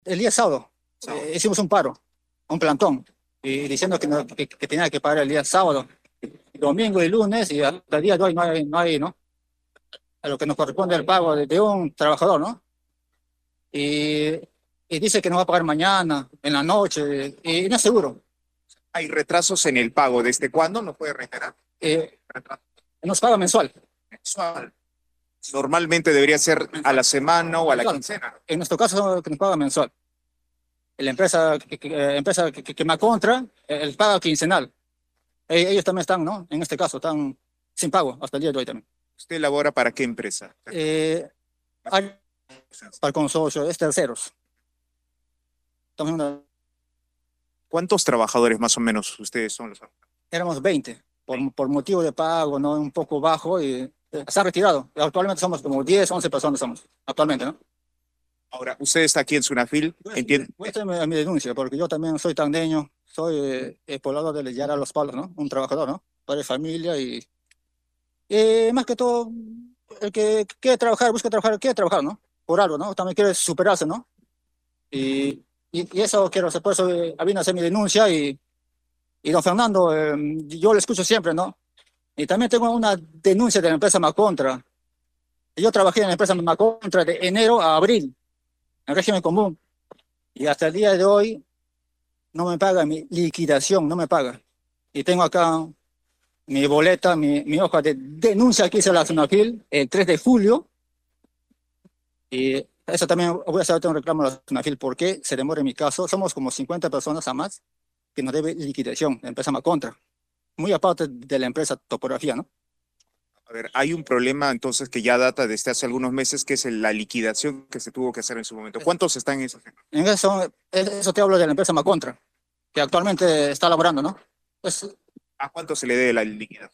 El día sábado hicimos un paro, un plantón, y diciendo que, que tenía que pagar el día sábado, domingo y lunes, y hasta el día de hoy ¿no? A lo que nos corresponde el pago de un trabajador, ¿no? Y, y dice que nos va a pagar mañana, en la noche, y no es seguro. Hay retrasos en el pago. ¿Desde cuándo? ¿No puede reiterar? Eh, Nos paga mensual. Mensual. Normalmente debería ser a la semana o a la Mensual. quincena. En nuestro caso, que nos paga mensual. La empresa que me contra, el paga quincenal. Ellos también están, ¿no? En este caso, están sin pago hasta el día de hoy también. ¿Usted labora para qué empresa? Eh, Hay para el consorcio, es terceros. Estamos en ¿Cuántos trabajadores más o menos ustedes son los? éramos 20 por motivo de pago, ¿no? Un poco bajo y se ha retirado. Actualmente somos como 10 11 personas somos, actualmente, ¿no? Ahora, usted está aquí en Sunafil, entiende. Voy a hacer mi denuncia, porque yo también soy tandeño, soy poblador de Yara Los Palos, ¿no? Un trabajador, ¿no? Padre de familia y más que todo, el que quiere trabajar, busca trabajar, quiere trabajar, ¿no? Por algo, ¿no? También quiere superarse, ¿no? Y eso quiero hacer, por eso vine a hacer mi denuncia y don Fernando, yo le escucho siempre, ¿no? Y también tengo una denuncia de la empresa Macontra. Yo trabajé en la empresa Macontra de enero a abril, en régimen común, y hasta el día de hoy no me paga mi liquidación, no me paga. Y tengo acá mi boleta, mi hoja de denuncia que hice a la Sunafil el 3 de julio, y eso también voy a hacer un reclamo a la Sunafil porque se demora en mi caso. Somos como 50 personas a más que nos debe liquidación, la empresa Macontra, muy aparte de la empresa Topografía, ¿no? A ver, hay un problema entonces que ya data desde hace algunos meses, que es la liquidación que se tuvo que hacer en su momento. ¿Cuántos están en eso? En eso te hablo de la empresa Macontra, que actualmente está laborando, ¿no? Pues ¿A cuánto se le debe la liquidación?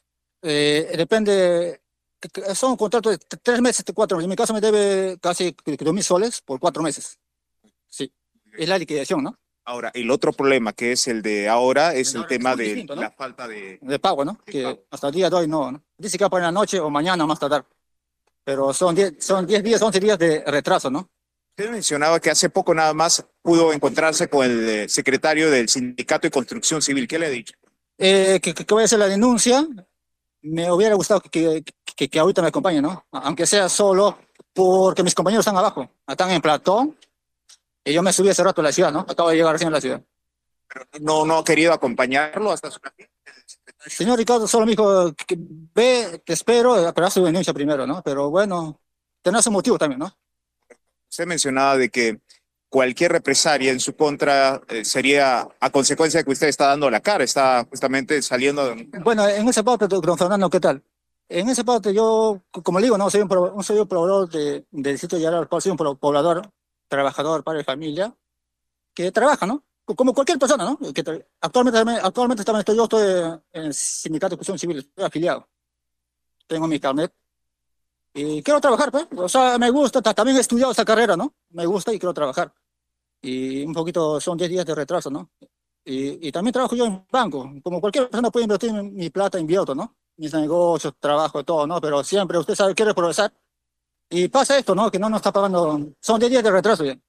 depende, son contratos de 3 meses, de 4 meses. En mi caso me debe casi 2.000 soles por 4 meses. Sí, es la liquidación, ¿no? Ahora, el otro problema que es el de ahora es el tema muy de distinto, ¿no? la falta de... De pago, ¿no? de Que pago. hasta el día de hoy no. Dice que va para la noche o mañana más tardar, pero son 10 días, 11 días de retraso, ¿no? Usted mencionaba que hace poco nada más pudo encontrarse con el secretario del Sindicato de Construcción Civil. ¿Qué le ha dicho? Que voy a hacer la denuncia. Me hubiera gustado que ahorita me acompañe, ¿no? Aunque sea solo, porque mis compañeros están abajo, están en Platón, y yo me subí hace rato a la ciudad, ¿no? Acabo de llegar recién a la ciudad. No ha querido acompañarlo hasta su casa. Señor Ricardo solo me dijo que ve, te espero, pero hace su denuncia primero, ¿no? Pero bueno, tenés un motivo también, ¿no? Usted mencionaba de que cualquier represalia en su contra sería a consecuencia de que usted está dando la cara, está justamente saliendo. Bueno, en esa parte, don Fernando, ¿qué tal? En esa parte yo, como le digo, no soy soy un poblador del distrito de Yaral, soy un poblador, trabajador, padre de familia, que trabaja, ¿no? Como cualquier persona, ¿no? Actualmente también yo estoy en el sindicato de construcción civil, estoy afiliado, tengo mi carnet y quiero trabajar, pues. O sea, me gusta, también he estudiado esa carrera, ¿no? Me gusta y quiero trabajar. Y un poquito, son 10 días de retraso, ¿no? Y también trabajo yo en banco, como cualquier persona puede invertir mi plata, invierto, ¿no? Mis negocios, trabajo, todo, ¿no? Pero siempre usted sabe, quiere progresar. Y pasa esto, ¿no? Que no nos está pagando, son 10 días de retraso ya.